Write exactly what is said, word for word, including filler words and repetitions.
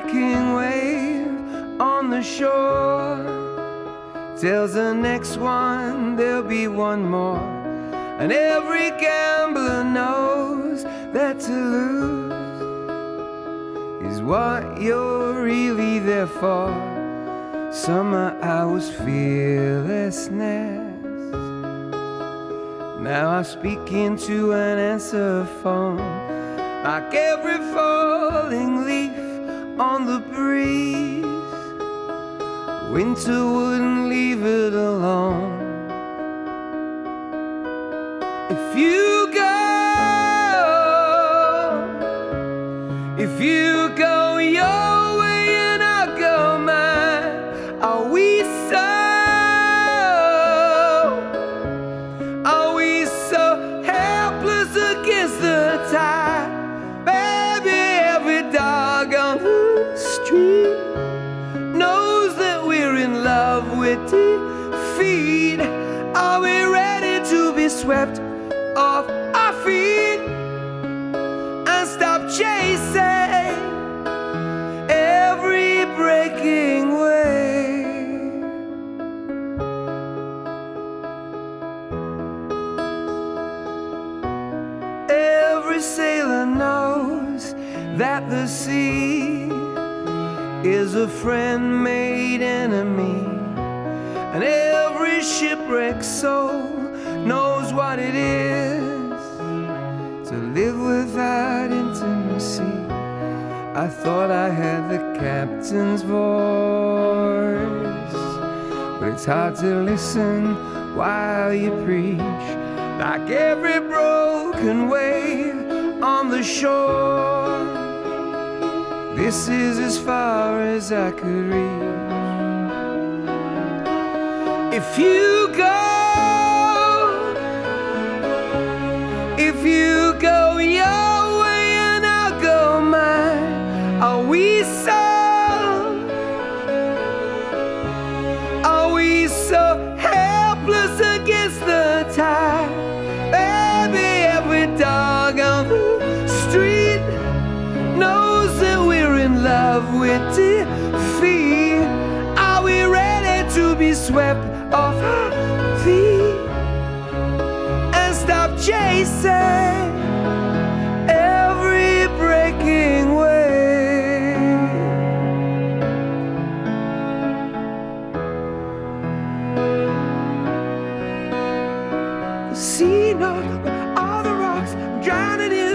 breaking wave on the shore tells the next one there'll be one more. And every gambler knows that to lose is what you're really there for. Summer hours, fearlessness. Now I speak into an answer phone, like every falling leaf on the breeze. Winter wouldn't leave it alone. If you go, if you go your way and I'll go mine, are we so, are we so helpless against the tide? Baby, every dog on the street knows that we're in love with defeat. Are we ready to be swept off our feet and stop chasing every breaking wave? Every sailor knows that the sea is a friend made enemy, and every shipwrecked soul knows what it is to live without intimacy. I thought I had the captain's voice, but it's hard to listen while you preach, like every broken wave on the shore. This is as far as I could reach. If you go, if you go your way and I'll go mine, are we so, are we so helpless against the tide? Baby, every dog on the street knows that we're in love with defeat. Are we ready to be swept off our feet and stop chasing every breaking wave? The sea knows all the rocks, I'm drowning in